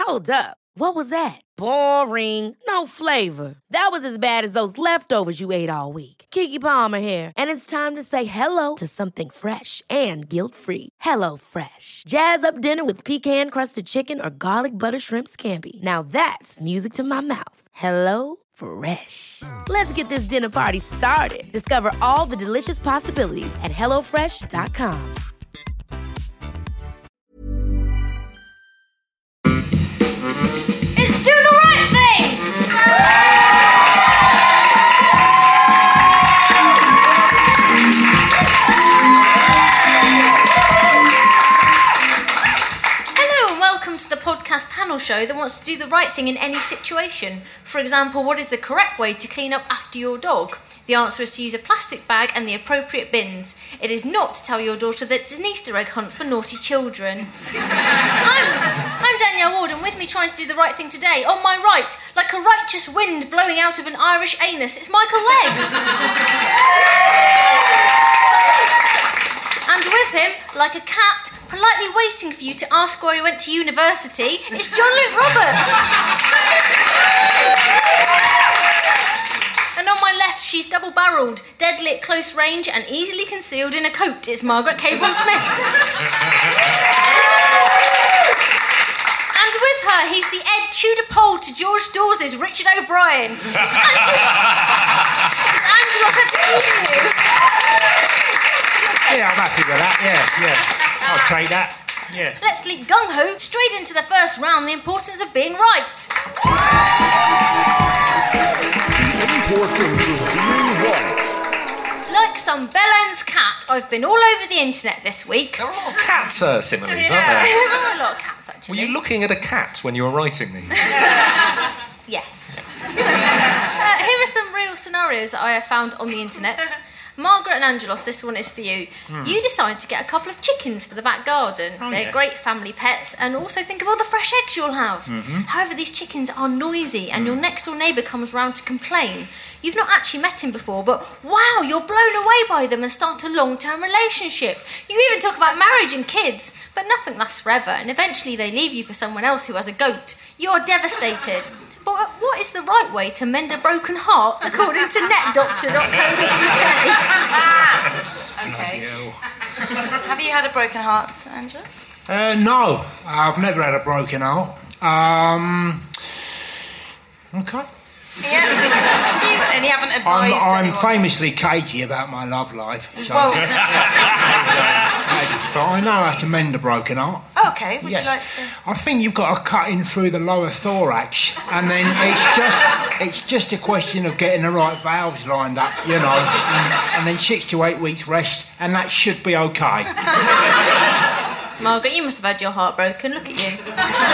Hold up. What was that? Boring. No flavor. That was as bad as those leftovers you ate all week. Keke Palmer here, and it's time to say hello to something fresh and guilt-free. Hello Fresh. Jazz up dinner with pecan-crusted chicken or garlic butter shrimp scampi. Now that's music to my mouth. Hello Fresh. Let's get this dinner party started. Discover all the delicious possibilities at hellofresh.com. It's Do the Right Thing! Hello and welcome to the podcast panel show that wants to do the right thing in any situation. For example, what is the correct way to clean up after your dog? The answer is to use a plastic bag and the appropriate bins. It is not to tell your daughter that it's an Easter egg hunt for naughty children. I'm Danielle Ward, and with me trying to do the right thing today, on my right, like a righteous wind blowing out of an Irish anus, it's Michael Legg. And with him, like a cat, politely waiting for you to ask where he went to university, it's John Luke Roberts. And on my left, she's double-barrelled, deadly at close range and easily concealed in a coat. It's Margaret Cabron-Smith. And with her, he's the Ed Tudor Pole to George Dawes' Richard O'Brien. It's Angelo Pettacchini. Yeah, I'm happy with that, yeah. I'll take that, yeah. Let's leap gung-ho straight into the first round, the importance of being right. Importance of being right. Like some Bellend's cat, I've been all over the internet this week. There are a lot of cat similes, aren't there? There are a lot of cats, actually. Were you looking at a cat when you were writing these? Yes. Here are some real scenarios that I have found on the internet. Margaret and Angelos, this one is for you. You decide to get a couple of chickens for the back garden. They're great family pets, and also think of all the fresh eggs you'll have. However, these chickens are noisy, and your next-door neighbour comes round to complain. You've not actually met him before, but wow, you're blown away by them and start a long-term relationship. You even talk about marriage and kids, but nothing lasts forever, and eventually they leave you for someone else who has a goat. You're devastated. But what is the right way to mend a broken heart, according to netdoctor.co.uk? Okay. Have you had a broken heart, Angelos? No, I've never had a broken heart. Okay. Yeah. And you haven't advised I'm anyone? famously cagey about my love life. So Well, but I know how to mend a broken heart. okay, would Yes. you like to... I think you've got to cut in through the lower thorax, and then it's just a question of getting the right valves lined up, you know, and then 6 to 8 weeks rest, and that should be okay. Margaret, you must have had your heart broken. Look at you.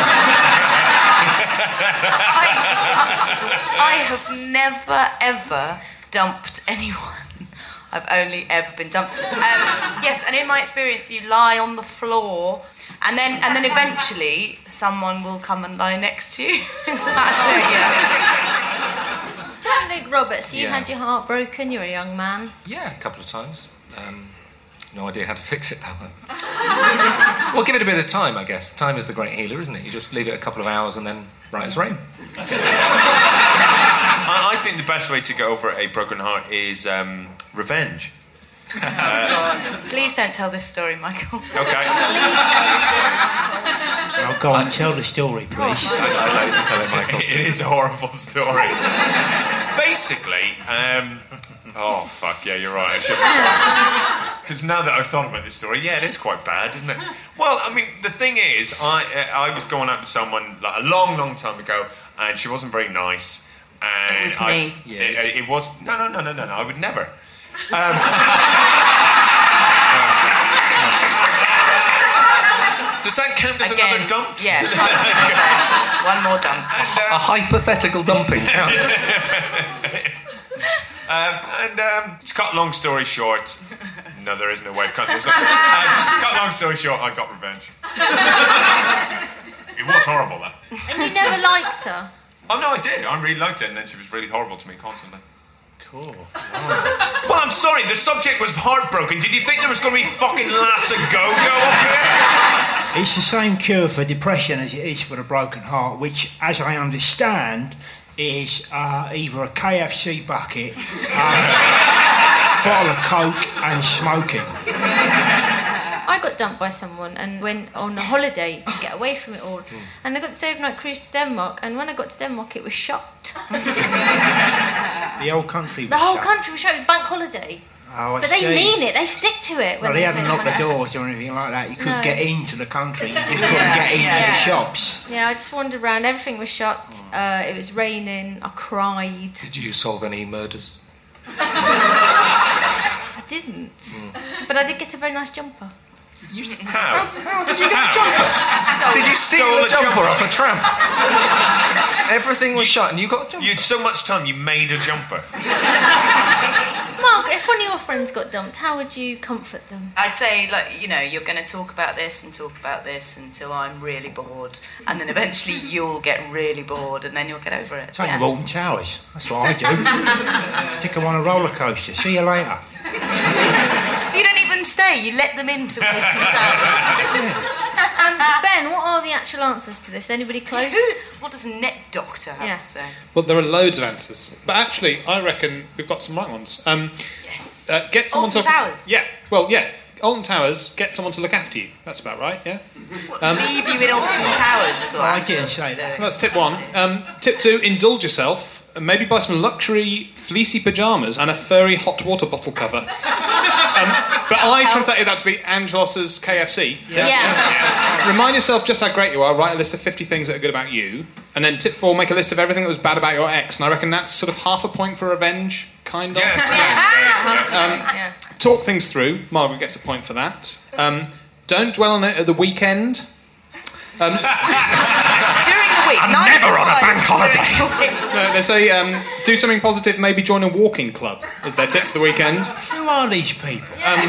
I have never, ever dumped anyone. I've only ever been dumped. Yes, and in my experience, you lie on the floor, and then eventually someone will come and lie next to you. Is that it? Yeah. John Luke Roberts, you Yeah. had your heart broken. You're a young man. Yeah, a couple of times. No idea how to fix it, though. Well, give it a bit of time, I guess. Time is the great healer, isn't it? You just leave it a couple of hours and then right as rain. I think the best way to get over a broken heart is revenge. Please don't tell this story, Michael. Okay. Please tell us it. Oh, go on, tell the story, please. I'd like you to tell it, Michael. It is a horrible story. Basically, oh, fuck, yeah, you're right, I shouldn't have started. Because now that I've thought about this story, yeah, it is quite bad, isn't it? Well, I mean, the thing is, I was going out with someone like a long, long time ago, and she wasn't very nice. And It was me. It was... No, I would never. Does that count as Again, another dump? Yeah, one more dump. A hypothetical dumping counts. To cut long story short, no, there isn't a way of cutting this. Cut long story short, I got revenge. It was horrible, that. And you never liked her? Oh no, I did. I really liked it, and then she was really horrible to me constantly. Cool. Well, I'm sorry, the subject was heartbroken. Did you think there was going to be fucking laughs and go-go up here? It's the same cure for depression as it is for the broken heart, which, as I understand, is either a KFC bucket, bottle of Coke and smoking. I got dumped by someone and went on a holiday to get away from it all. And I got this overnight cruise to Denmark, and when I got to Denmark it was shut. The whole country was The whole shut. country was shut. It was bank holiday. Oh, I But they see. mean it. They stick to it. Well, when they they haven't say locked the something. doors or anything like that. You couldn't No. get into the country. You just couldn't get into the shops. Yeah, I just wandered around. Everything was shut. It was raining. I cried. Did you solve any murders? I didn't. But I did get a very nice jumper. How? How did you get a jumper? Did you steal a jumper off a tramp? Everything was shut and you got a jumper? You had so much time, you made a jumper. Margaret, if one of your friends got dumped, how would you comfort them? I'd say, like, you know, you're going to talk about this and talk about this until I'm really bored, and then eventually you'll get really bored, and then you'll get over it. Take them Alton Towers. That's what I do. Stick them on a roller coaster. See you later. So you don't even stay, you let them into Alton Towers. And Ben, what are the actual answers to this? Anybody close? What does Net Doctor have Yeah. to say? Well, there are loads of answers, but actually, I reckon we've got some right ones. Yes. Get someone Alton to Towers? Yeah. Well, yeah. Alton Towers. Get someone to look after you. That's about right. Yeah. Leave you in Alton Towers as well. I didn't say that. That's tip one. Tip two: indulge yourself. And maybe buy some luxury fleecy pyjamas and a furry hot water bottle cover. But I translated that to be Angelos's KFC. Yeah. Remind yourself just how great you are. Write a list of 50 things that are good about you. And then tip 4, make a list of everything that was bad about your ex. And I reckon that's sort of half a point for revenge, kind of. Yeah. Talk things through. Margaret gets a point for that. Don't dwell on it at the weekend. During the week. I'm never on a bank holiday. No, they say do something positive, maybe join a walking club, is their tip for the weekend. Who are these people?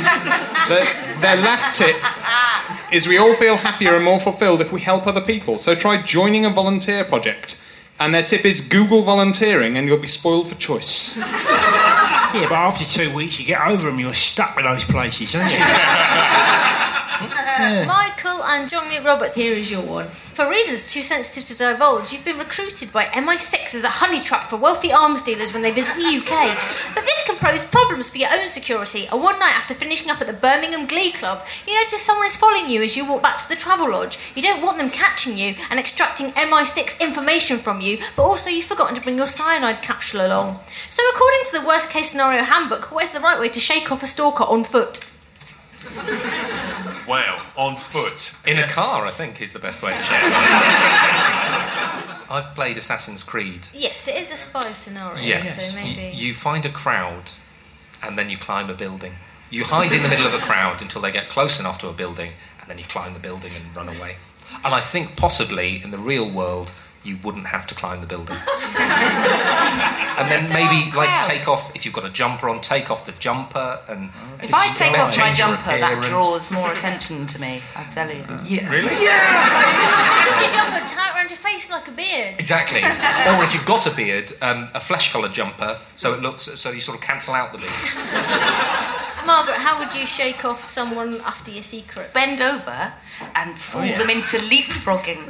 Their last tip is we all feel happier and more fulfilled if we help other people. So try joining a volunteer project. And their tip is Google volunteering and you'll be spoiled for choice. Yeah, but after 2 weeks you get over them, you're stuck with those places, aren't you? Michael and John Lee Roberts, here is your one. For reasons too sensitive to divulge, you've been recruited by MI6 as a honey trap for wealthy arms dealers when they visit the UK. But this can pose problems for your own security. And one night after finishing up at the Birmingham Glee Club, you notice someone is following you as you walk back to the travel lodge. You don't want them catching you and extracting MI6 information from you, but also you've forgotten to bring your cyanide capsule along. So according to the worst case scenario handbook, where's the right way to shake off a stalker on foot? Wow, on foot. In a car, I think, is the best way to share it. I've played Assassin's Creed. Yes, it is a spy scenario, Yes. so maybe... You find a crowd, and then you climb a building. You hide in the middle of a crowd until they get close enough to a building, and then you climb the building and run away. And I think possibly in the real world, you wouldn't have to climb the building. And then maybe, like, take off, if you've got a jumper on, take off the jumper and... If I take off my change your jumper, that appearance. draws more attention to me, I tell you. Yeah. Really? Take your jumper, tie it around your face like a beard. Exactly. Or if you've got a beard, a flesh-coloured jumper, so it looks, so you sort of cancel out the beard. Margaret, how would you shake off someone after your secret? Bend over and fool them into leapfrogging.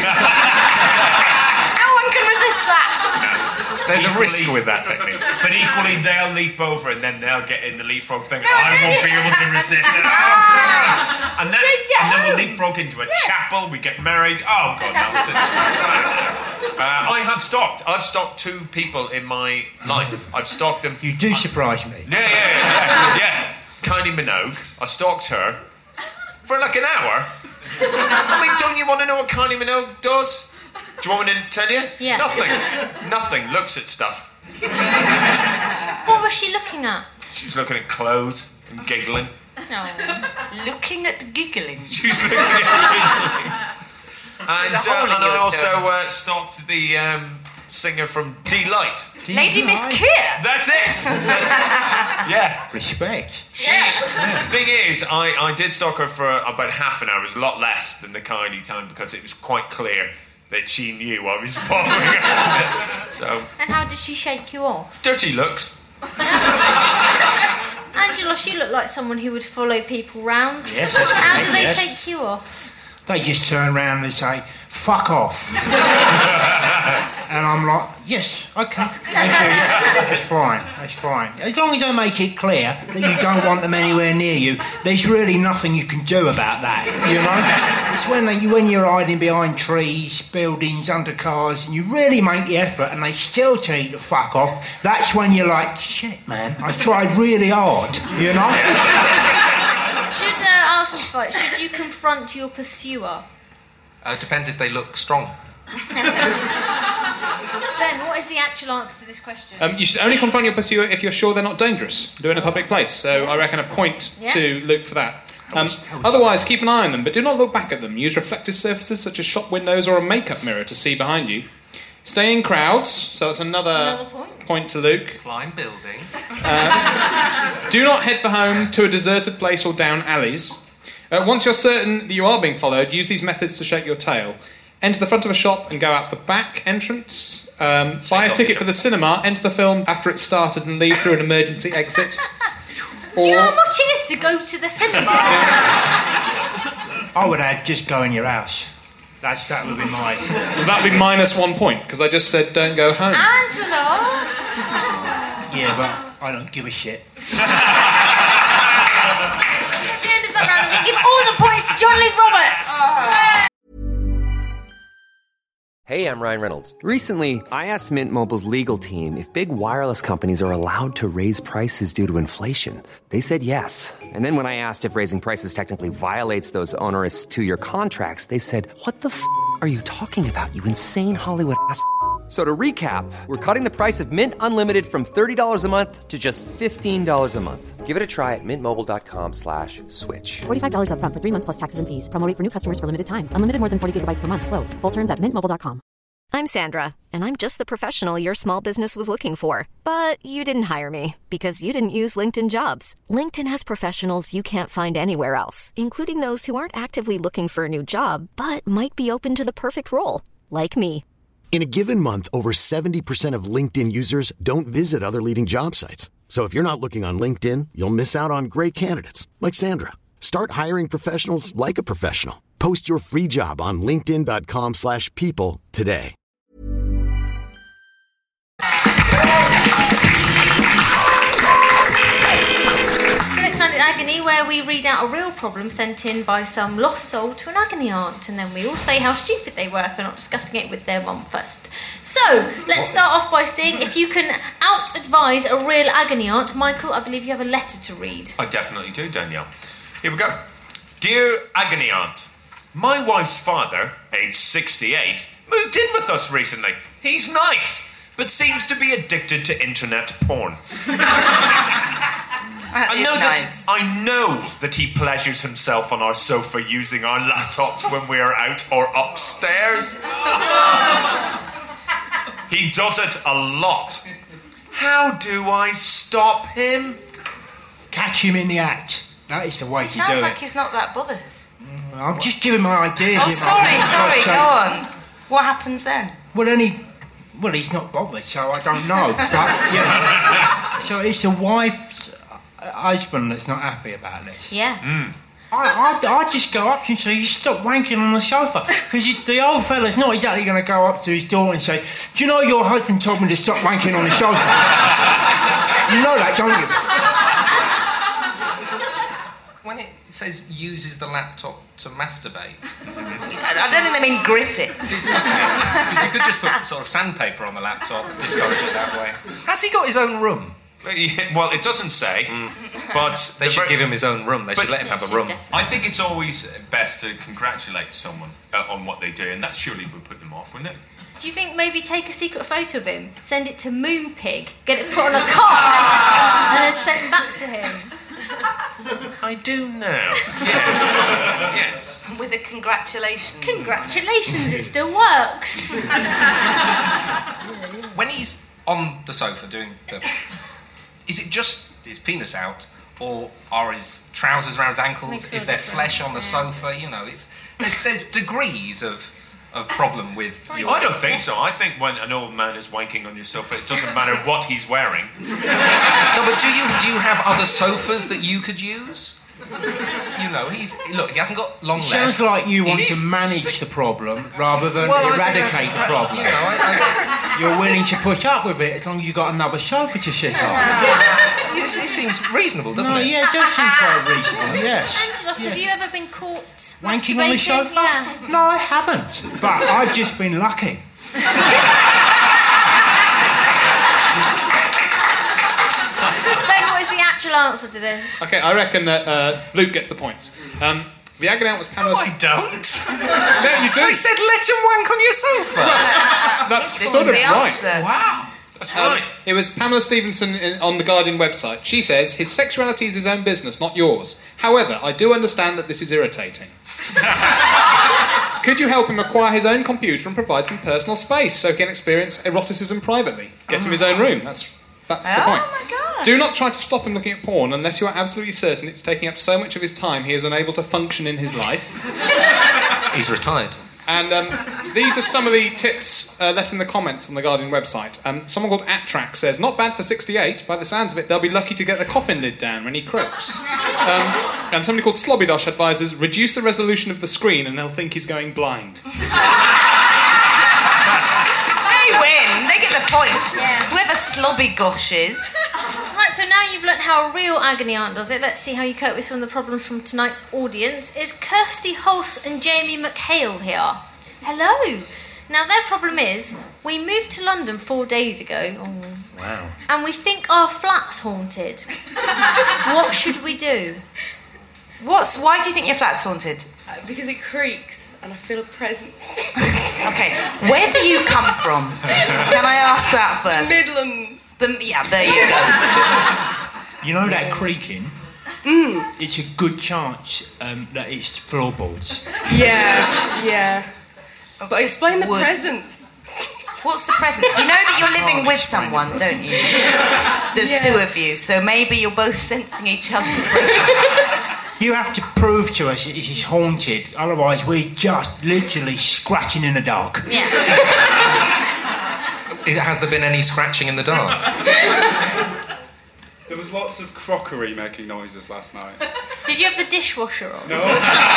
No one can resist that. There's a risk with that technique. But equally, they'll leap over and then they'll get in the leapfrog thing. I won't be able to resist it. And then we'll leapfrog into a chapel. We get married. Oh God, no, it's a disaster. I've stalked 2 people in my life. I've stalked them. You do surprise me. Yeah. Kylie Minogue. I stalked her for like an hour. I mean, don't you want to know what Kylie Minogue does? Do you want me to tell you? Yeah. Nothing. Looks at stuff. What was she looking at? She was looking at clothes and giggling. No. Looking at giggling. She was looking at giggling. And There's a hole in I your also stalked the singer from Delight. Lady Miss Keir. That's it. Yeah. Respect. Thing is, I did stalk her for about half an hour. It was a lot less than the Kylie time because it was quite clear that she knew I was following her. So, And how did she shake you off? dirty looks. Angela, you look like someone who would follow people round. Yes, that's How correct, do they yes. shake you off? they just turn around and say, fuck off. And I'm like, yes, OK, thank you, yeah, that's fine. As long as I make it clear that you don't want them anywhere near you, there's really nothing you can do about that, you know? It's when you're hiding behind trees, buildings, under cars, and you really make the effort and they still tell you to fuck off, that's when you're like, shit, man, I tried really hard, you know? Should you confront your pursuer? It depends if they look strong. Ben, what is the actual answer to this question? You should only confront your pursuer if you're sure they're not dangerous. Do it in a public place. So I reckon a point to Luke for that. Otherwise, keep an eye on them, but do not look back at them. Use reflective surfaces such as shop windows or a makeup mirror to see behind you. Stay in crowds, so that's another point to Luke. Climb buildings. Do not head for home to a deserted place or down alleys. Once you're certain that you are being followed, use these methods to shake your tail. Enter the front of a shop and go out the back entrance. Buy a ticket for the cinema, enter the film after it's started and leave through an emergency exit. Do you know how much it is to go to the cinema? I would add, just go in your house. That would be my... That would be -1 point, because I just said don't go home. Angelos! Yeah, but I don't give a shit. At the end of that round, we give all the points to John Lee Roberts! Hey, I'm Ryan Reynolds. Recently, I asked Mint Mobile's legal team if big wireless companies are allowed to raise prices due to inflation. They said yes. And then when I asked if raising prices technically violates those onerous two-year contracts, they said, what the f*** are you talking about, you insane Hollywood ass f- So to recap, we're cutting the price of Mint Unlimited from $30 a month to just $15 a month. Give it a try at mintmobile.com/switch. $45 up front for 3 months plus taxes and fees. Promo rate for new customers for limited time. Unlimited more than 40 gigabytes per month. Slows full terms at mintmobile.com. I'm Sandra, and I'm just the professional your small business was looking for. But you didn't hire me because you didn't use LinkedIn Jobs. LinkedIn has professionals you can't find anywhere else, including those who aren't actively looking for a new job, but might be open to the perfect role, like me. In a given month, over 70% of LinkedIn users don't visit other leading job sites. So if you're not looking on LinkedIn, you'll miss out on great candidates like Sandra. Start hiring professionals like a professional. Post your free job on linkedin.com/people today. The next round is Agony, where we read out a real problem sent in by some lost soul to an agony aunt, and then we all say how stupid they were for not discussing it with their mum first. So, let's start off by seeing if you can out-advise a real agony aunt. Michael, I believe you have a letter to read. I definitely do, Danielle. Here we go. Dear agony aunt, my wife's father, aged 68, moved in with us recently. He's nice, but seems to be addicted to internet porn. I know that he pleasures himself on our sofa using our laptops when we are out or upstairs. He does it a lot. How do I stop him? Catch him in the act. That is the way to do it. Sounds like he's not that bothered. I'm just giving my ideas. Oh, sorry, go on. What happens then? Well, he's not bothered, so I don't know. But, yeah. So it's the wife's husband that's not happy about this. Yeah. I just go up and say, you stop wanking on the sofa. Because the old fella's not exactly going to go up to his daughter and say, do you know your husband told me to stop wanking on the sofa? You know that, don't you? When it says uses the laptop to masturbate... I don't think they mean grip it. Because you could just put sort of sandpaper on the laptop and discourage it that way. Has he got his own room? Well, it doesn't say, but... They should give him his own room. They should let him have a room. I think it's always best to congratulate someone on what they do, and that surely would put them off, wouldn't it? Do you think maybe take a secret photo of him, send it to Moonpig, get it put on a card, and then sent back to him? I do now. Yes. Yes. With a congratulations. Congratulations, it still works. When he's on the sofa doing the... Is it just his penis out, or are his trousers around his ankles? Is there flesh on the sofa? You know, there's degrees of problem with... I don't think so. I think when an old man is wanking on your sofa, it doesn't matter what he's wearing. No, but do you have other sofas that you could use? You know, he hasn't got long left. Sounds like you want He to is manage sick. the problem rather than Well, I think eradicate the problem. You know, You're willing to put up with it as long as you've got another sofa to sit on. it seems reasonable, doesn't it? Yeah, it does seem quite reasonable, yes. Angelos, have you ever been caught Wanking on the masturbating? sofa? Yeah. No, I haven't. But I've just been lucky. Ben, what is the actual answer to this? Okay, I reckon that Luke gets the points. The agony aunt was Pamela... I don't. No, you do. I said let him wank on your sofa. That's This sort is of the right. answer. Wow. That's right. It was Pamela Stevenson on the Guardian website. She says, his sexuality is his own business, not yours. However, I do understand that this is irritating. Could you help him acquire his own computer and provide some personal space so he can experience eroticism privately? Get him his own room. That's the point. Oh my God. Do not try to stop him looking at porn unless you are absolutely certain it's taking up so much of his time he is unable to function in his life. He's retired. And these are some of the tips left in the comments on the Guardian website. Someone called Attrack says, not bad for 68. By the sounds of it, they'll be lucky to get the coffin lid down when he croaks. And somebody called Slobbydosh advises, reduce the resolution of the screen and they'll think he's going blind. They win. They get the point. Yeah. Whoever slobby goshes. Right, so now you've learnt how a real agony aunt does it. Let's see how you cope with some of the problems from tonight's audience. Is Kirsty Hulse and Jamie McHale here? Hello. Now, their problem is, we moved to London 4 days ago. Oh. Wow. And we think our flat's haunted. What should we do? Why do you think your flat's haunted? Because it creaks and I feel a presence. Okay, where do you come from? Can I ask that first? Midlands. Yeah, there you go. You know that creaking? It's a good chance that it's floorboards. Yeah. But explain the Wood. presence. What's the presence? You know that you're living with someone, don't you? There's two of you, so maybe you're both sensing each other's presence. You have to prove to us it is haunted, otherwise we're just literally scratching in the dark. Yeah. Has there been any scratching in the dark? There was lots of crockery making noises last night. Did you have the dishwasher on? No.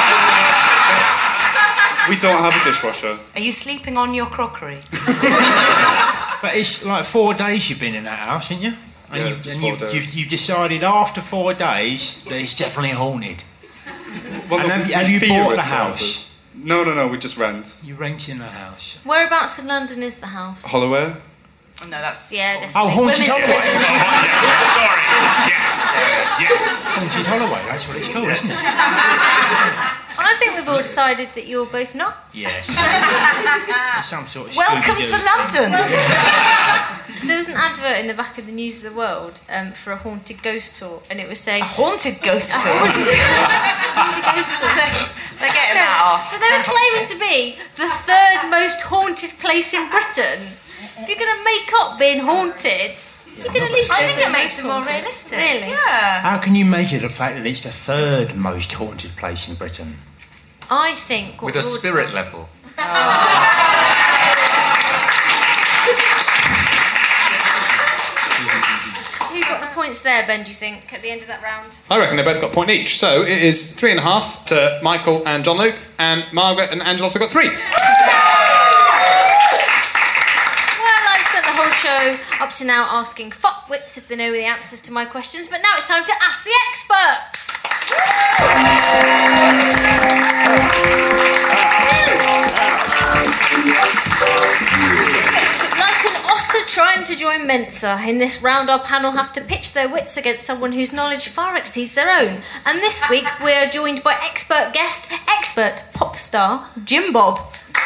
We don't have a dishwasher. Are you sleeping on your crockery? But it's like 4 days you've been in that house, haven't you? And Yeah, 4 days. you decided after 4 days that it's definitely haunted. Well, And have you bought the house? No, we just rent. You rent in the house. Whereabouts in London is the house? Holloway? No, that's... Yeah, definitely. Oh, Haunted Women's- Holloway. Sorry. Yes. Haunted Holloway, that's what it's called, isn't it? I think we've all decided that you're both nuts. Yeah. Some sort of Welcome to Scooby-Doo London. There was an advert in the back of the News of the World for a haunted ghost tour, and it was saying... A haunted ghost tour? haunted ghost tour. They're getting that off. So they were claiming to be the third most haunted place in Britain. If you're going to make up being haunted, you can at least... I go think for it makes most it more haunted. realistic. Really? Yeah. How can you measure the fact that it's the third most haunted place in Britain? I think... With a spirit level. Who got the points there, Ben, do you think, at the end of that round? I reckon they both got a point each. So it is 3.5 to Michael and John Luke, and Margaret and Angela also got 3. Well, I spent the whole show up to now asking fuckwits if they know the answers to my questions, but now it's time to ask the experts. Like an otter trying to join Mensa, in this round our panel have to pitch their wits against someone whose knowledge far exceeds their own. And this week we are joined by expert guest, expert pop star, Jim Bob.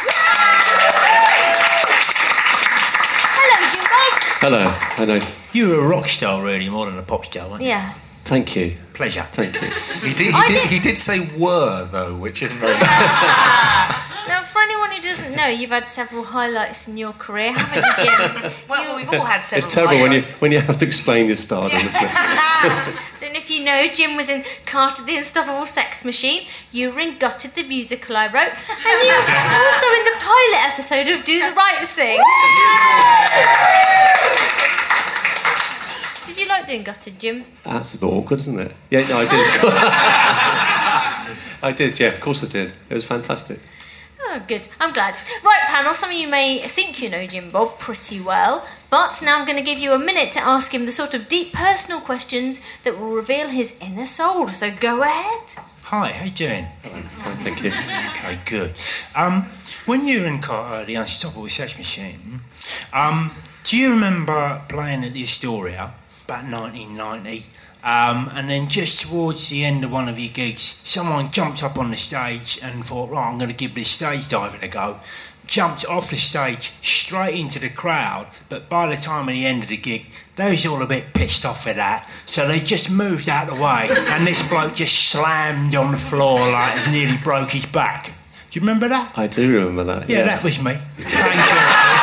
Hello, Jim Bob. Hello. You were a rock star, really, more than a pop star, weren't you? Yeah. Thank you. Pleasure. Thank you. He did say were, though, which isn't very nice. Now, for anyone who doesn't know, you've had several highlights in your career, haven't you, Jim? Well, we've all had several It's terrible highlights. when you have to explain your stardom, isn't it? Don't know if you know, Jim was in Carter the Unstoppable Sex Machine. You were in Gutted, the musical I wrote. And you were also in the pilot episode of Do the Right Thing. Did Did you like doing Gutted, Jim? That's a bit awkward, isn't it? Yeah, no, I did. I did, yeah, of course I did. It was fantastic. Oh, good. I'm glad. Right, panel, some of you may think you know Jim Bob pretty well, but now I'm going to give you a minute to ask him the sort of deep personal questions that will reveal his inner soul. So go ahead. Hi, how you doing? Fine, thank you. Okay, good. When you were in the Unstoppable Sex Machine, do you remember playing at the Astoria about 1990? And then just towards the end of one of your gigs, someone jumped up on the stage and thought, right, I'm going to give this stage diving a go. Jumped off the stage straight into the crowd, but by the time of the end of the gig, they was all a bit pissed off at that, so they just moved out of the way, and this bloke just slammed on the floor like he nearly broke his back. Do you remember that? I do remember that, Yeah, yes. that was me. Thank you.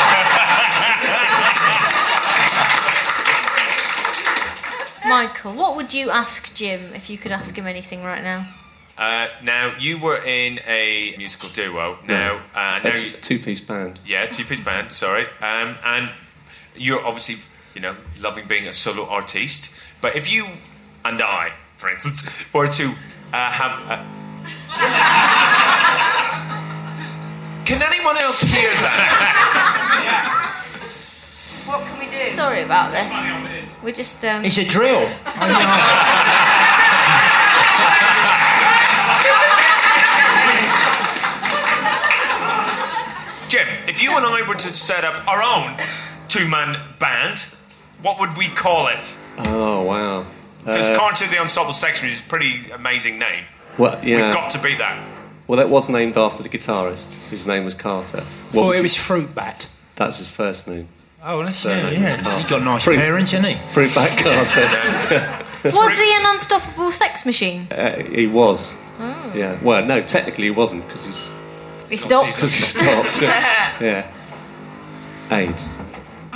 Michael, what would you ask Jim if you could ask him anything right now? Now, you were in a musical duo. Now, now A two-piece band. Yeah, two-piece band, sorry. And you're obviously, loving being a solo artiste. But if you and I, for instance, were to have a... Can anyone else hear that? What can we do? Sorry about this. We're just... It's a drill. Jim, if you and I were to set up our own two-man band, what would we call it? Oh, wow. Because Carter the Unstoppable Sex Machine is a pretty amazing name. Well, yeah. We've got to beat that. Well, that was named after the guitarist, whose name was Carter. Thought it was Fruitbat. That's his first name. Oh, that's Surname was yeah. Carter. He's got nice parents, hasn't he? Fruitbat Carter. Was he an unstoppable sex machine? He was. Oh. Yeah. Well, no, technically he wasn't, because He stopped. Because he stopped. Yeah. AIDS. I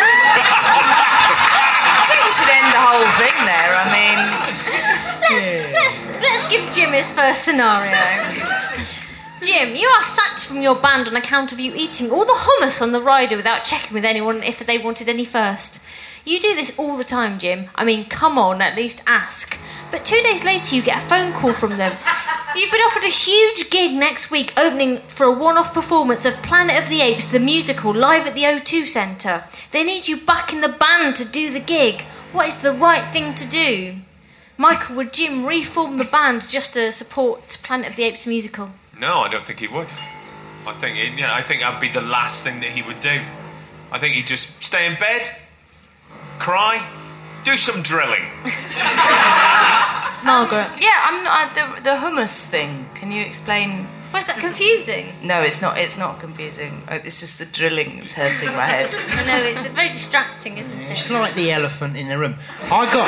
think we should end the whole thing there. I mean... Let's give Jim his first scenario. Jim, you are sacked from your band on account of you eating all the hummus on the rider without checking with anyone if they wanted any first. You do this all the time, Jim. I mean, come on, at least ask. But 2 days later, you get a phone call from them. You've been offered a huge gig next week, opening for a one-off performance of Planet of the Apes, the musical, live at the O2 Centre. They need you back in the band to do the gig. What is the right thing to do? Michael, would Jim reform the band just to support Planet of the Apes musical? No, I don't think he would. I think that'd be the last thing that he would do. I think he'd just stay in bed, cry, do some drilling. Margaret. Yeah, I'm not the hummus thing. Can you explain? Was that confusing? No, it's not. It's not confusing. It's just the drilling that's hurting my head. I know, it's very distracting, isn't it? It's like the elephant in the room. I got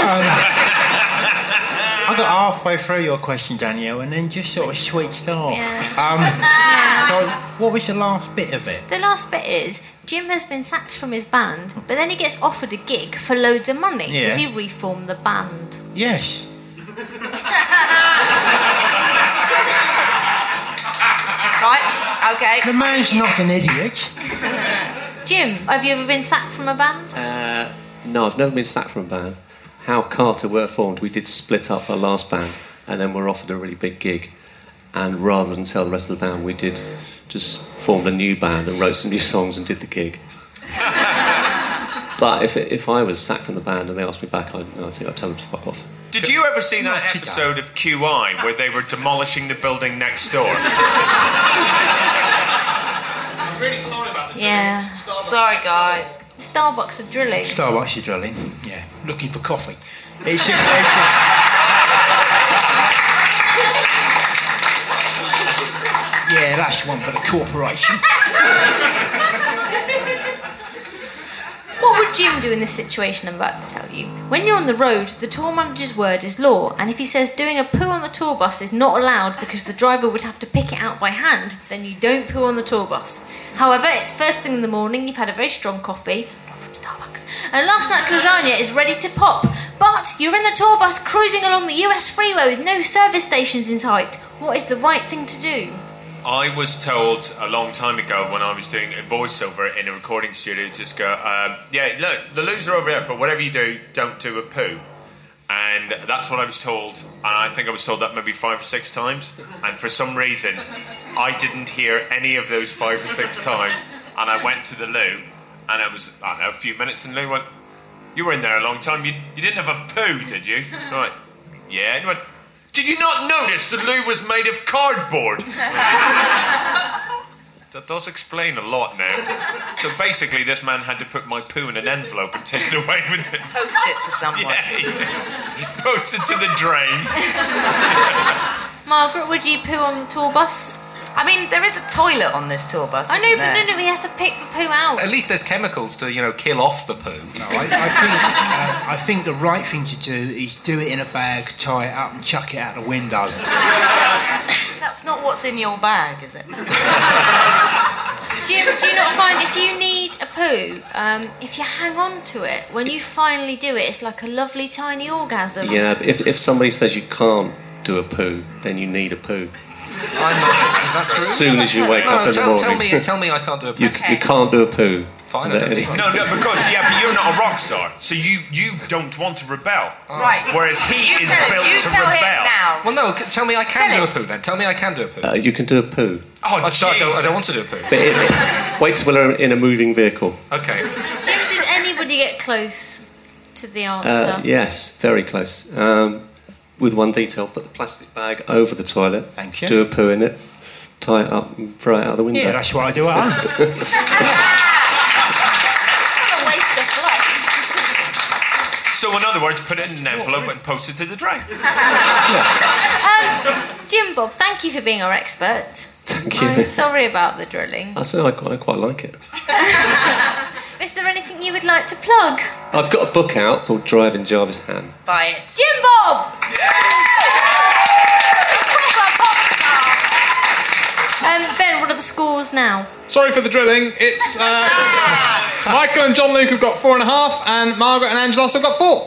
halfway through your question, Danielle, and then just sort of switched off. Yeah. So, what was the last bit of it? The last bit is, Jim has been sacked from his band, but then he gets offered a gig for loads of money. Yeah. Does he reform the band? Yes. Right, okay. The man's not an idiot. Jim, have you ever been sacked from a band? No, I've never been sacked from a band. How Carter were formed, we did split up our last band, and then were offered a really big gig. And rather than tell the rest of the band, we did just formed a new band and wrote some new songs and did the gig. But if I was sacked from the band and they asked me back, I think I'd tell them to fuck off. Did you ever see that episode of QI where they were demolishing the building next door? I'm really sorry about the Yeah. Sorry, guys. Starbucks are drilling. Starbucks is drilling. Yeah, looking for coffee. It's yeah, that's one for the corporation. What would Jim do in this situation I'm about to tell you? When you're on the road, the tour manager's word is law, and if he says doing a poo on the tour bus is not allowed because the driver would have to pick it out by hand, then you don't poo on the tour bus. However, it's first thing in the morning, you've had a very strong coffee, not from Starbucks, and last night's lasagna is ready to pop, but you're in the tour bus cruising along the US freeway with no service stations in sight. What is the right thing to do? I was told a long time ago when I was doing a voiceover in a recording studio, just go, yeah, look, the loos are over there, but whatever you do, don't do a poo. And that's what I was told, and I think I was told that maybe 5 or 6 times, and for some reason I didn't hear any of those 5 or 6 times, and I went to the loo, and it was, I don't know, a few minutes, and Lou went, you were in there a long time, you didn't have a poo, did you? Right, yeah, and he went, did you not notice the loo was made of cardboard? That does explain a lot now. So basically, this man had to put my poo in an envelope and take it away with him. Post it to someone. Yeah, he post it to the drain. Margaret, would you poo on the tour bus? I mean, there is a toilet on this tour bus, I know, isn't but there? no, he has to pick the poo out. At least there's chemicals to, kill off the poo. No, I think the right thing to do is do it in a bag, tie it up and chuck it out the window. That's not what's in your bag, is it? Do you not find if you need a poo, if you hang on to it, when you finally do it, it's like a lovely tiny orgasm? Yeah, but if somebody says you can't do a poo, then you need a poo. I'm not sure. Is that true? As soon as you wake up in the morning. Tell me I can't do a poo. You can't do a poo. Fine, I don't need No, because, but you're not a rock star, so you don't want to rebel. Right. Whereas he is built to tell rebel. him now. Well, no, tell me I can do a poo then. Tell me I can do a poo. You can do a poo. Oh, I don't want to do a poo. But wait till we're in a moving vehicle. Okay. Jim, did anybody get close to the answer? Yes, very close. With one detail, put the plastic bag over the toilet. Thank you. Do a poo in it, tie it up and throw it out the window. Yeah, that's what I do at home. What a waste of flush. So, in other words, put it in an envelope and post it to the drain. Jim Bob, thank you for being our expert. Thank you. I'm sorry about the drilling. I quite like it. Is there anything you would like to plug? I've got a book out called Driving Jarvis Ham. Buy it. Jim Bob! Ben, what are the scores now? Sorry for the drilling. It's Michael and John Luke have got 4.5, and Margaret and Angelos have got 4.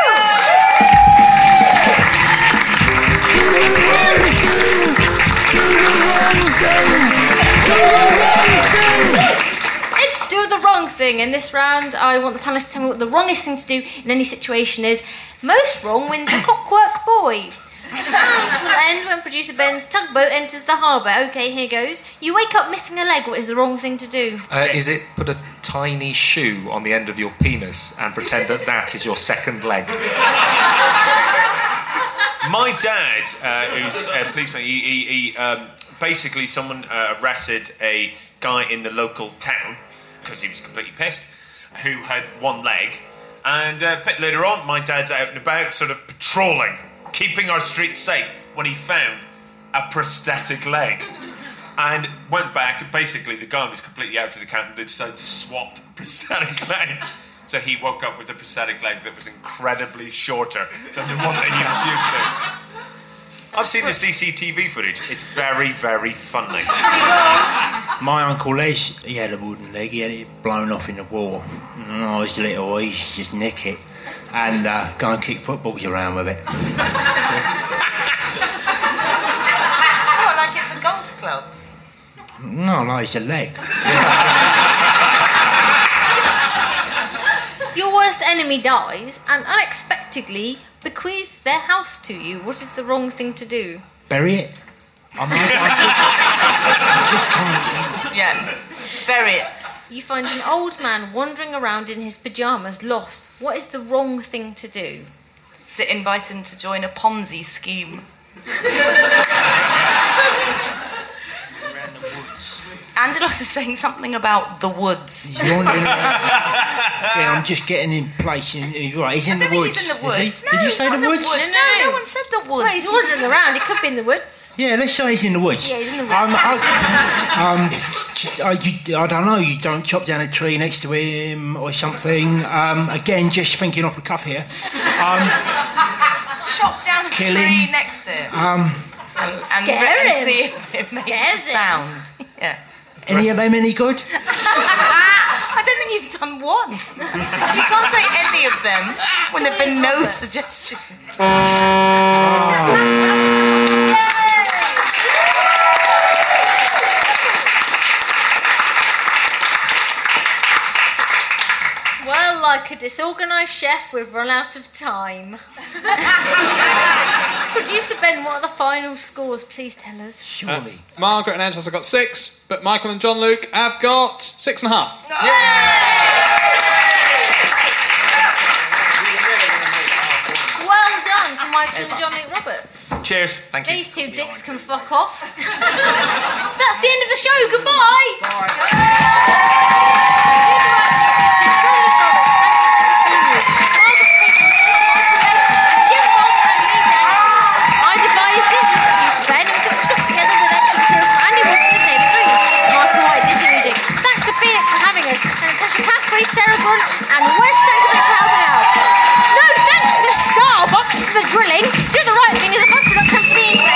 Let's do the wrong thing. In this round, I want the panelists to tell me what the wrongest thing to do in any situation is. Most wrong wins a Clockwork Boy. The round will end when producer Ben's tugboat enters the harbour. Okay, here goes. You wake up missing a leg. What is the wrong thing to do? Is it put a tiny shoe on the end of your penis and pretend that is your second leg? My dad, who's a policeman, he basically someone arrested a guy in the local town because he was completely pissed, who had one leg, and a bit later on my dad's out and about sort of patrolling, keeping our streets safe, when he found a prosthetic leg and went back, and basically the guy was completely out for the count and they decided to swap prosthetic legs. So he woke up with a prosthetic leg that was incredibly shorter than the one that he was used to. I've seen the CCTV footage. It's very, very funny. My Uncle Les, he had a wooden leg, he had it blown off in the war. When I was little, I used to just nick it and go and kick footballs around with it. What, like it's a golf club? No, like it's a leg. Your worst enemy dies and unexpectedly bequeaths their house to you. What is the wrong thing to do? Bury it. I'm just trying. Yeah. Bury it. You find an old man wandering around in his pyjamas, lost. What is the wrong thing to do? Does it invite him to join a Ponzi scheme? Angelos is saying something about the woods. He's wandering around. Yeah, I'm just getting in place. Right, he's in the woods. He's in the woods. Is he? No, Did you he's say not the woods? No, no one said the woods. Well, he's wandering around. He could be in the woods. Yeah, let's say he's in the woods. Yeah, he's in the woods. I don't know. You don't chop down a tree next to him or something. Again, just thinking off the cuff here. Chop down a kill tree him. next to him. And Scare him. see if it makes a Scares him. sound. Yeah. Any of them any good? I don't think you've done one. You can't say any of them when there've been no suggestion. like a disorganised chef, we've run out of time. Producer Ben, what are the final scores? Please tell us. Surely. Margaret and Angela have got 6, but Michael and John Luke have got 6.5. Well done to Michael and John Luke Roberts. Cheers. Thank you. These two dicks can fuck off. That's the end of the show. Goodbye. Sarah Grunt and Wes Stankovic for helping out. No thanks to Starbucks for the drilling. Do the Right Thing is a bus production for the internet.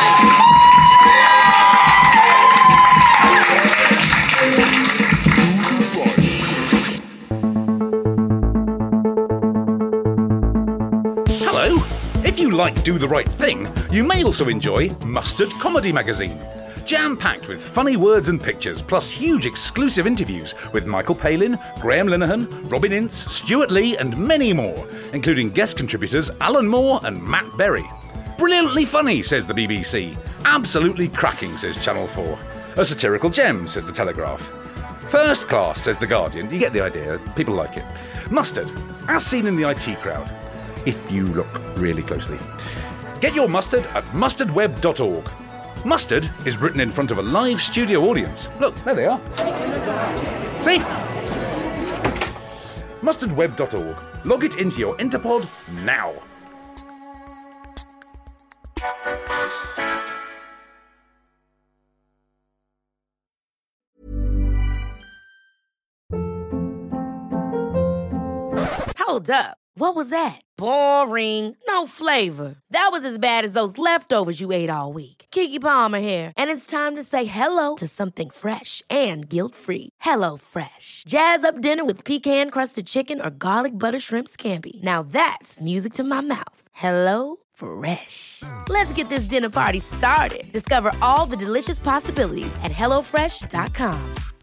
Goodbye. Hello. If you like Do the Right Thing, you may also enjoy Mustard Comedy Magazine. Jam-packed with funny words and pictures, plus huge exclusive interviews with Michael Palin, Graham Linehan, Robin Ince, Stuart Lee and many more, including guest contributors Alan Moore and Matt Berry. Brilliantly funny, says the BBC. Absolutely cracking, says Channel 4. A satirical gem, says The Telegraph. First class, says The Guardian. You get the idea, people like it. Mustard, as seen in the IT crowd, if you look really closely. Get your mustard at mustardweb.org. Mustard is written in front of a live studio audience. Look, there they are. See? Mustardweb.org. Log it into your Interpod now. Hold up. What was that? Boring. No flavor. That was as bad as those leftovers you ate all week. Keke Palmer here, and it's time to say hello to something fresh and guilt-free. Hello Fresh. Jazz up dinner with pecan-crusted chicken or garlic butter shrimp scampi. Now that's music to my mouth. Hello Fresh. Let's get this dinner party started. Discover all the delicious possibilities at HelloFresh.com.